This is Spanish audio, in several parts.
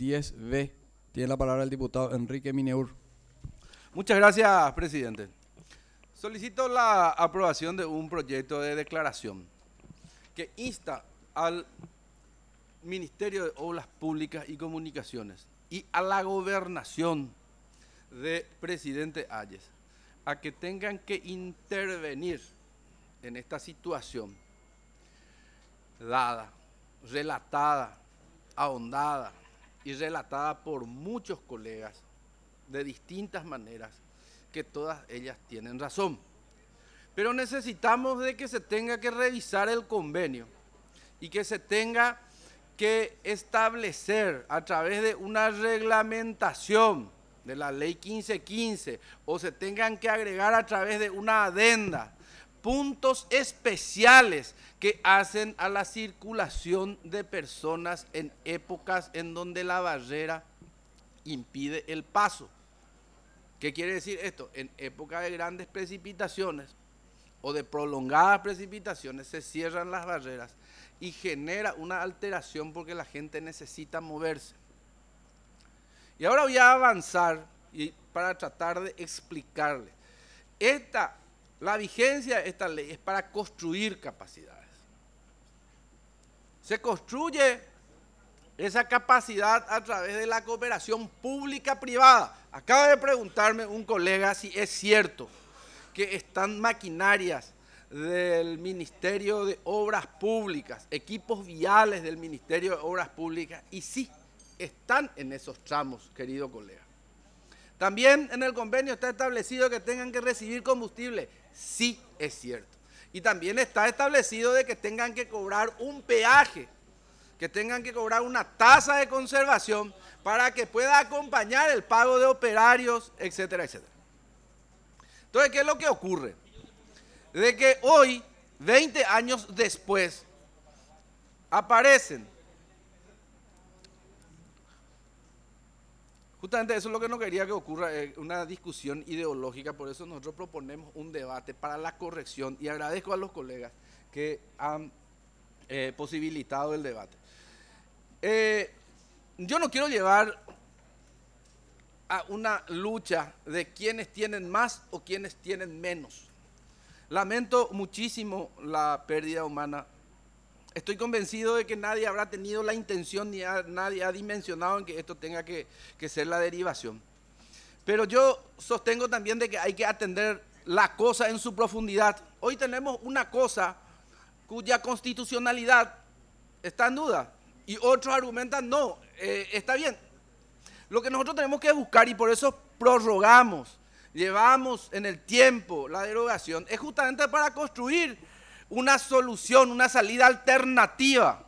10B. Tiene la palabra el diputado Enrique Mineur. Muchas gracias, presidente. Solicito la aprobación de un proyecto de declaración que insta al Ministerio de Obras Públicas y Comunicaciones y a la gobernación de presidente Hayes a que tengan que intervenir en esta situación dada, relatada, ahondada y relatada por muchos colegas de distintas maneras, que todas ellas tienen razón. Pero necesitamos de que se tenga que revisar el convenio y que se tenga que establecer a través de una reglamentación de la ley 1515 o se tengan que agregar a través de una adenda puntos especiales que hacen a la circulación de personas en épocas en donde la barrera impide el paso. ¿Qué quiere decir esto? En época de grandes precipitaciones o de prolongadas precipitaciones se cierran las barreras y genera una alteración porque la gente necesita moverse. Y ahora voy a avanzar para tratar de explicarle. La vigencia de esta ley es para construir capacidades. Se construye esa capacidad a través de la cooperación pública-privada. Acaba de preguntarme un colega si es cierto que están maquinarias del Ministerio de Obras Públicas, equipos viales del Ministerio de Obras Públicas, y sí, están en esos tramos, querido colega. También en el convenio está establecido que tengan que recibir combustible. Sí, es cierto. Y también está establecido de que tengan que cobrar un peaje, que tengan que cobrar una tasa de conservación para que pueda acompañar el pago de operarios, etcétera, etcétera. Entonces, ¿qué es lo que ocurre? De que hoy, 20 años después, aparecen. Justamente eso es lo que no quería que ocurra, una discusión ideológica, por eso nosotros proponemos un debate para la corrección y agradezco a los colegas que han posibilitado el debate. Yo no quiero llevar a una lucha de quienes tienen más o quienes tienen menos. Lamento muchísimo la pérdida humana. Estoy convencido de que nadie habrá tenido la intención ni nadie ha dimensionado en que esto tenga que ser la derivación. Pero yo sostengo también de que hay que atender la cosa en su profundidad. Hoy tenemos una cosa cuya constitucionalidad está en duda y otros argumentan no, está bien. Lo que nosotros tenemos que buscar, y por eso prorrogamos, llevamos en el tiempo la derogación, es justamente para construir una solución, una salida alternativa.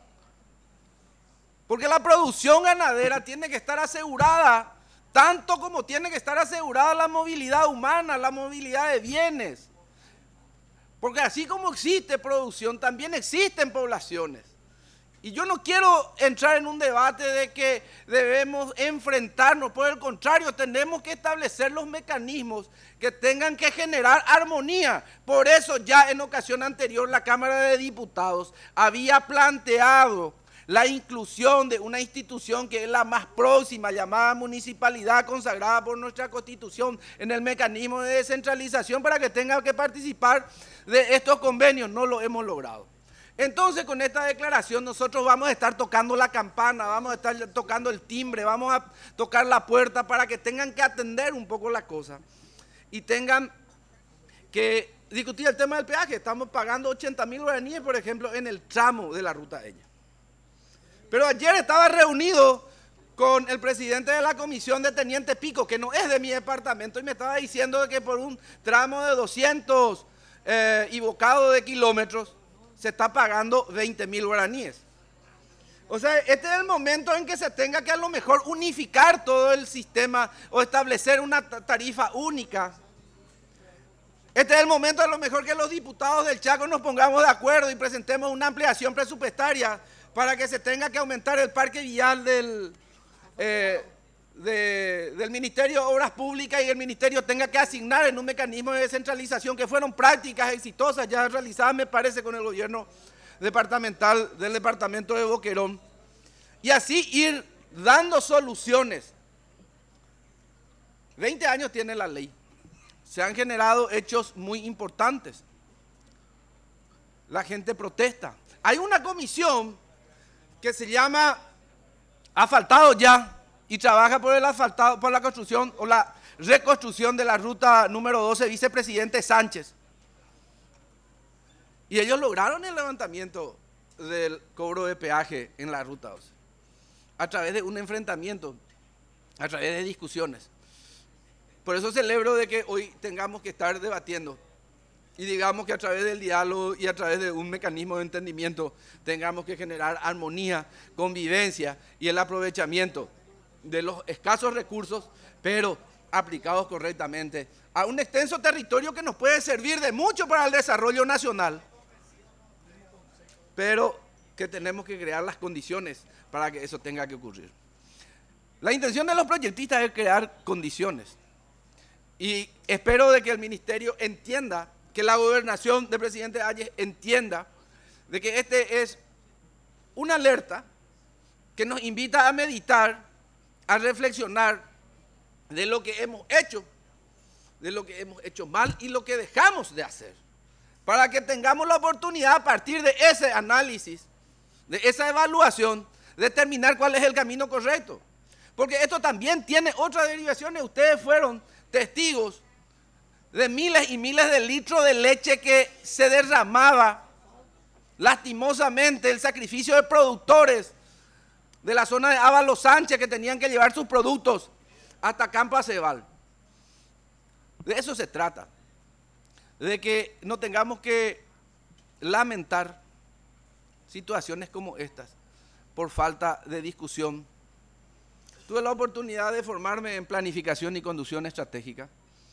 Porque la producción ganadera tiene que estar asegurada, tanto como tiene que estar asegurada la movilidad humana, la movilidad de bienes. Porque así como existe producción, también existen poblaciones. Y yo no quiero entrar en un debate de que debemos enfrentarnos, por el contrario, tenemos que establecer los mecanismos que tengan que generar armonía. Por eso ya en ocasión anterior la Cámara de Diputados había planteado la inclusión de una institución que es la más próxima, llamada municipalidad, consagrada por nuestra Constitución en el mecanismo de descentralización para que tenga que participar de estos convenios. No lo hemos logrado. Entonces, con esta declaración nosotros vamos a estar tocando la campana, vamos a estar tocando el timbre, vamos a tocar la puerta para que tengan que atender un poco la cosa y tengan que discutir el tema del peaje. Estamos pagando 80.000 guaraníes, por ejemplo, en el tramo de la ruta Ella. Pero ayer estaba reunido con el presidente de la comisión de Teniente Pico, que no es de mi departamento, y me estaba diciendo que por un tramo de 200 y bocado de kilómetros se está pagando 20.000 guaraníes. O sea, este es el momento en que se tenga que a lo mejor unificar todo el sistema o establecer una tarifa única. Este es el momento a lo mejor que los diputados del Chaco nos pongamos de acuerdo y presentemos una ampliación presupuestaria para que se tenga que aumentar el parque vial del Ministerio de Obras Públicas y el Ministerio tenga que asignar en un mecanismo de descentralización, que fueron prácticas exitosas ya realizadas, me parece, con el gobierno departamental del departamento de Boquerón. Y así ir dando soluciones. 20 años tiene la ley. Se han generado hechos muy importantes. La gente protesta. Hay una comisión que se llama Asfaltado Ya y trabaja por el asfaltado, por la construcción o la reconstrucción de la ruta número 12, vicepresidente Sánchez. Y ellos lograron el levantamiento del cobro de peaje en la ruta 12 a través de un enfrentamiento, a través de discusiones. Por eso celebro de que hoy tengamos que estar debatiendo y digamos que a través del diálogo y a través de un mecanismo de entendimiento tengamos que generar armonía, convivencia y el aprovechamiento de los escasos recursos, pero aplicados correctamente a un extenso territorio que nos puede servir de mucho para el desarrollo nacional, pero que tenemos que crear las condiciones para que eso tenga que ocurrir. La intención de los proyectistas es crear condiciones. Y espero de que el ministerio entienda, que la gobernación del presidente Hayes entienda de que este es una alerta que nos invita a meditar, a reflexionar de lo que hemos hecho, de lo que hemos hecho mal y lo que dejamos de hacer, para que tengamos la oportunidad a partir de ese análisis, de esa evaluación, determinar cuál es el camino correcto. Porque esto también tiene otras derivaciones. Ustedes fueron testigos de miles y miles de litros de leche que se derramaba lastimosamente, el sacrificio de productores de la zona de Ábalos Sánchez que tenían que llevar sus productos hasta Campo Acebal. De eso se trata, de que no tengamos que lamentar situaciones como estas por falta de discusión. Tuve la oportunidad de formarme en planificación y conducción estratégica.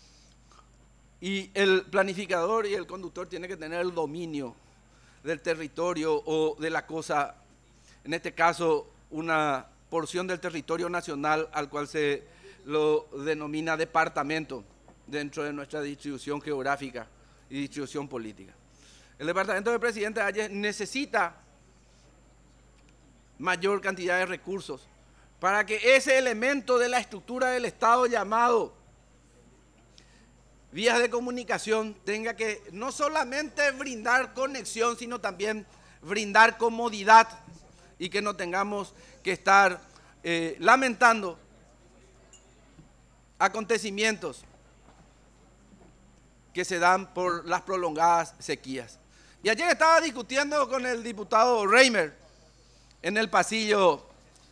Y el planificador y el conductor tienen que tener el dominio del territorio o de la cosa, en este caso una porción del territorio nacional al cual se lo denomina departamento dentro de nuestra distribución geográfica y distribución política. El departamento del presidente Hayes necesita mayor cantidad de recursos para que ese elemento de la estructura del Estado llamado vías de comunicación tenga que no solamente brindar conexión, sino también brindar comodidad y que no tengamos que estar lamentando acontecimientos que se dan por las prolongadas sequías. Y ayer estaba discutiendo con el diputado Reimer en el pasillo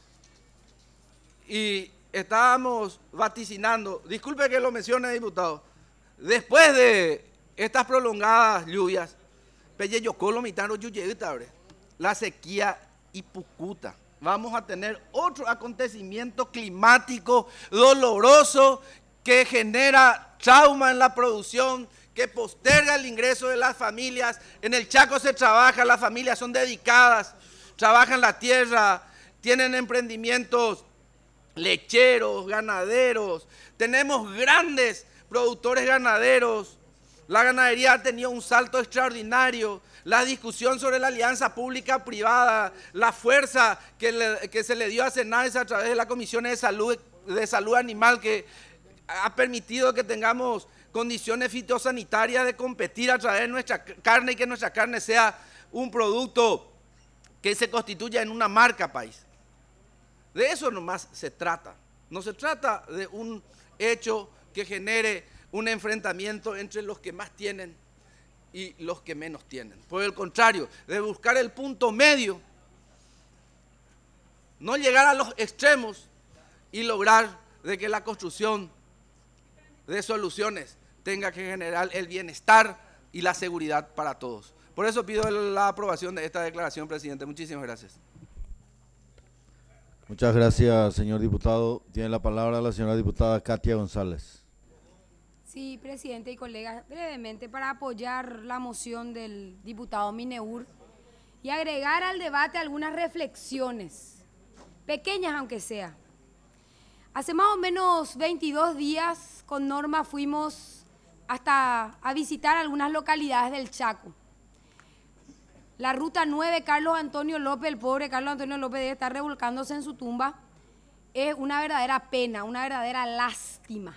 y estábamos vaticinando, disculpe que lo mencione, diputado, después de estas prolongadas lluvias, la sequía y Pucuta, vamos a tener otro acontecimiento climático doloroso que genera trauma en la producción, que posterga el ingreso de las familias. En el Chaco se trabaja, las familias son dedicadas, trabajan la tierra, tienen emprendimientos lecheros, ganaderos, tenemos grandes productores ganaderos, la ganadería ha tenido un salto extraordinario, la discusión sobre la alianza pública-privada, la fuerza que se le dio a Senades a través de las comisiones de salud animal que ha permitido que tengamos condiciones fitosanitarias de competir a través de nuestra carne y que nuestra carne sea un producto que se constituya en una marca país. De eso nomás se trata. No se trata de un hecho que genere un enfrentamiento entre los que más tienen y los que menos tienen. Por el contrario, de buscar el punto medio, no llegar a los extremos y lograr de que la construcción de soluciones tenga que generar el bienestar y la seguridad para todos. Por eso pido la aprobación de esta declaración, presidente. Muchísimas gracias. Muchas gracias, señor diputado. Tiene la palabra la señora diputada Katia González. Sí, presidente y colegas, brevemente para apoyar la moción del diputado Mineur y agregar al debate algunas reflexiones, pequeñas aunque sea. Hace más o menos 22 días con Norma fuimos hasta a visitar algunas localidades del Chaco. La ruta 9, Carlos Antonio López, el pobre Carlos Antonio López debe estar revolcándose en su tumba. es una verdadera pena, una verdadera lástima.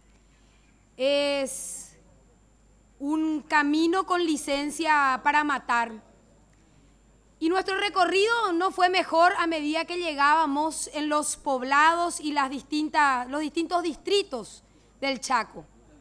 Es un camino con licencia para matar. Y nuestro recorrido no fue mejor a medida que llegábamos en los poblados y los distintos distritos del Chaco.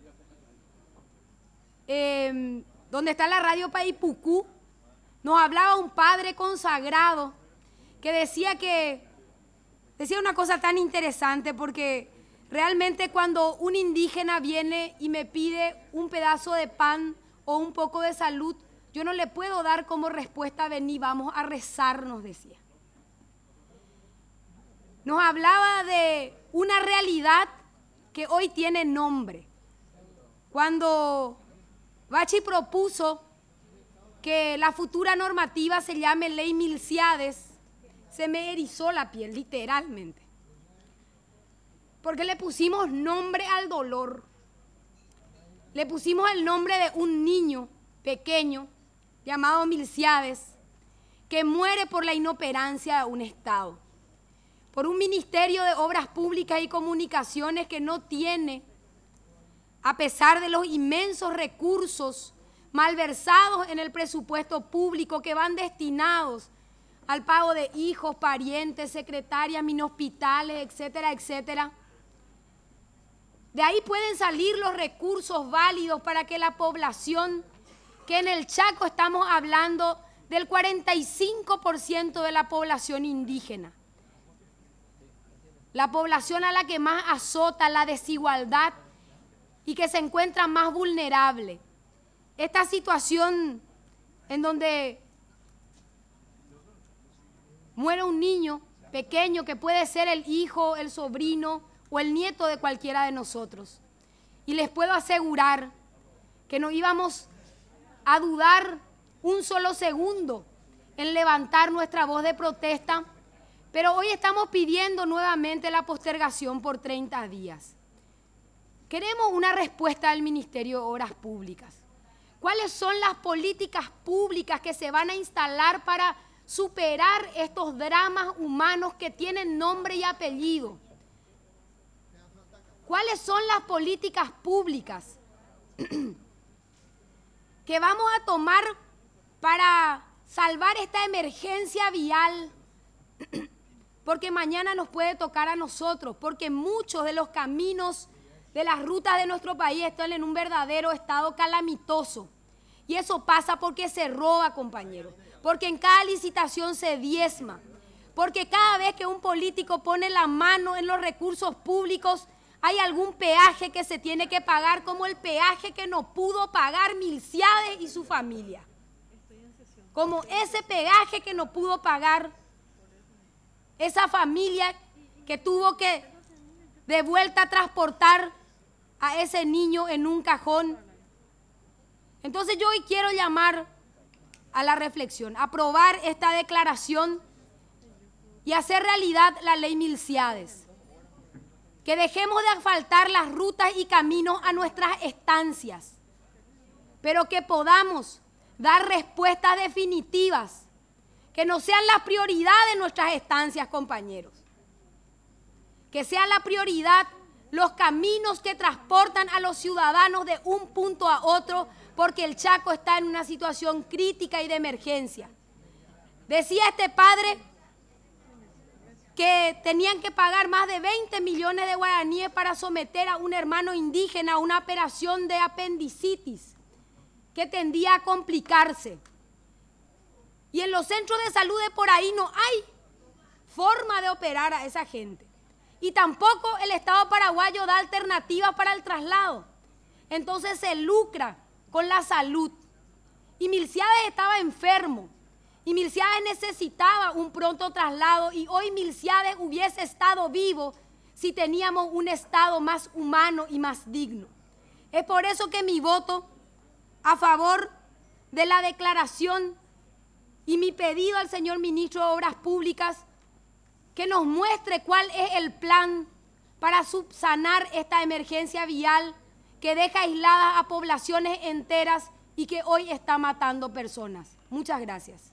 Donde está la radio Paipucú, nos hablaba un padre consagrado que decía una cosa tan interesante, porque realmente cuando un indígena viene y me pide un pedazo de pan o un poco de salud, yo no le puedo dar como respuesta, vení, vamos a rezar, nos decía. Nos hablaba de una realidad que hoy tiene nombre. Cuando Bachi propuso que la futura normativa se llame Ley Milciades, se me erizó la piel, literalmente. Porque le pusimos nombre al dolor. Le pusimos el nombre de un niño pequeño llamado Milciades, que muere por la inoperancia de un Estado, por un Ministerio de Obras Públicas y Comunicaciones que no tiene, a pesar de los inmensos recursos malversados en el presupuesto público que van destinados al pago de hijos, parientes, secretarias, minohospitales, etcétera, etcétera. De ahí pueden salir los recursos válidos para que la población, que en el Chaco estamos hablando del 45% de la población indígena, la población a la que más azota la desigualdad y que se encuentra más vulnerable. Esta situación en donde muere un niño pequeño que puede ser el hijo, el sobrino o el nieto de cualquiera de nosotros. Y les puedo asegurar que no íbamos a dudar un solo segundo en levantar nuestra voz de protesta, pero hoy estamos pidiendo nuevamente la postergación por 30 días. Queremos una respuesta del Ministerio de Obras Públicas. ¿Cuáles son las políticas públicas que se van a instalar para superar estos dramas humanos que tienen nombre y apellido? ¿Cuáles son las políticas públicas que vamos a tomar para salvar esta emergencia vial? Porque mañana nos puede tocar a nosotros, porque muchos de los caminos de las rutas de nuestro país están en un verdadero estado calamitoso. Y eso pasa porque se roba, compañeros, porque en cada licitación se diezma, porque cada vez que un político pone la mano en los recursos públicos hay algún peaje que se tiene que pagar, como el peaje que no pudo pagar Milciades y su familia. Como ese peaje que no pudo pagar esa familia que tuvo que de vuelta transportar a ese niño en un cajón. Entonces yo hoy quiero llamar a la reflexión, aprobar esta declaración y hacer realidad la ley Milciades. Que dejemos de asfaltar las rutas y caminos a nuestras estancias, pero que podamos dar respuestas definitivas, que no sean la prioridad de nuestras estancias, compañeros. Que sea la prioridad los caminos que transportan a los ciudadanos de un punto a otro, porque el Chaco está en una situación crítica y de emergencia. Decía este padre que tenían que pagar más de 20 millones de guaraníes para someter a un hermano indígena a una operación de apendicitis que tendía a complicarse. Y en los centros de salud de por ahí no hay forma de operar a esa gente. Y tampoco el Estado paraguayo da alternativas para el traslado. Entonces se lucra con la salud. Y Milciades estaba enfermo. Y Milciades necesitaba un pronto traslado. Y hoy Milciades hubiese estado vivo si teníamos un Estado más humano y más digno. Es por eso que mi voto a favor de la declaración y mi pedido al señor Ministro de Obras Públicas que nos muestre cuál es el plan para subsanar esta emergencia vial que deja aisladas a poblaciones enteras y que hoy está matando personas. Muchas gracias.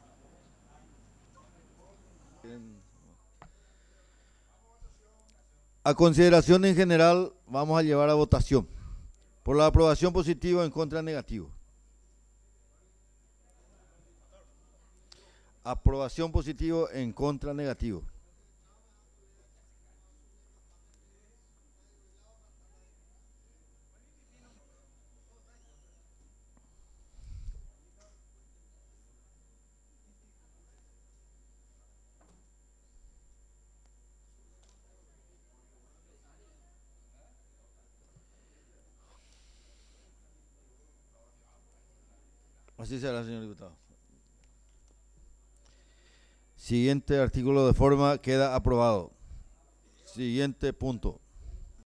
A consideración en general, vamos a llevar a votación. Por la aprobación positiva, en contra, negativo. Aprobación positivo, en contra, negativo. Así será, señor diputado. Siguiente artículo de forma queda aprobado. Siguiente punto.